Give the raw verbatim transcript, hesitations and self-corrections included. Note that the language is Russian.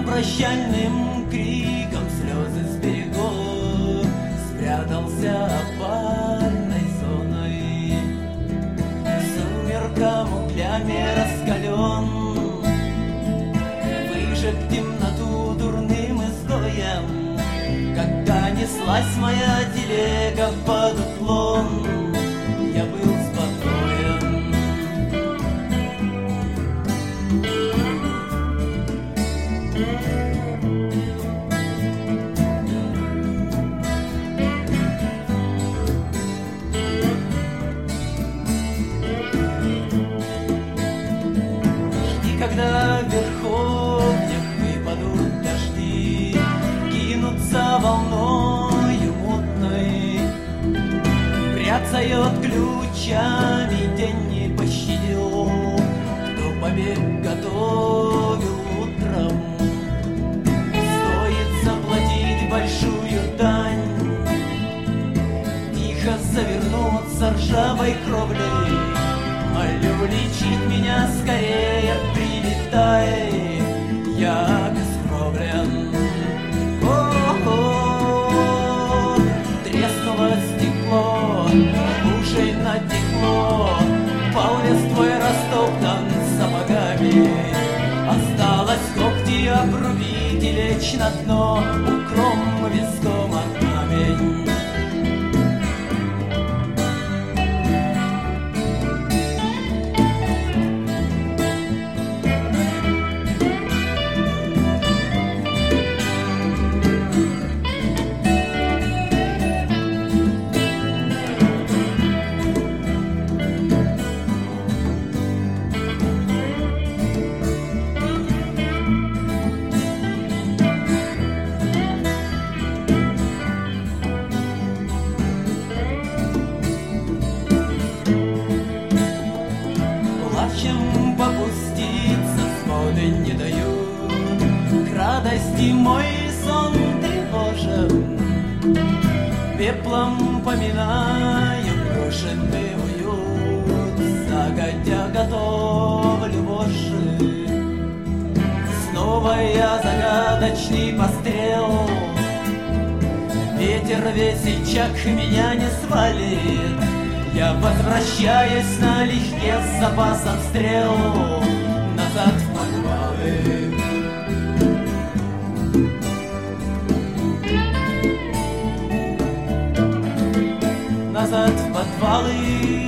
прощальным криком слезы сберегу, спрятался опальной зоной. Сумеркам углями раскален, выжег темноту дурным изгоем. Когда неслась моя телега под уклон, я был спокоен. Жди, когда в верховьях выпадут дожди, кинутся волною мутной, бряцает ключами, день не пощадил, кто побег готовил утром. Стоит заплатить большую дань, тихо завернуться ржавой кровлей. Молю лечить меня скорее, прилетай, я бескровлен. О-о-о, треснуло стекло, ушей натекло, пал вес твой растоптан сапогами. Осталось когти обрубить и лечь на дно, укром виском от камень. Плачем попуститься своды не дают, к радости мой сон тревожен. Пеплом поминаю брошенный уют, загодя готовлю вожжи. Снова я загадочный пострел, ветер весельчак меня не свалит. Я возвращаюсь налегке с запасом стрел назад в подвалы. Назад в подвалы.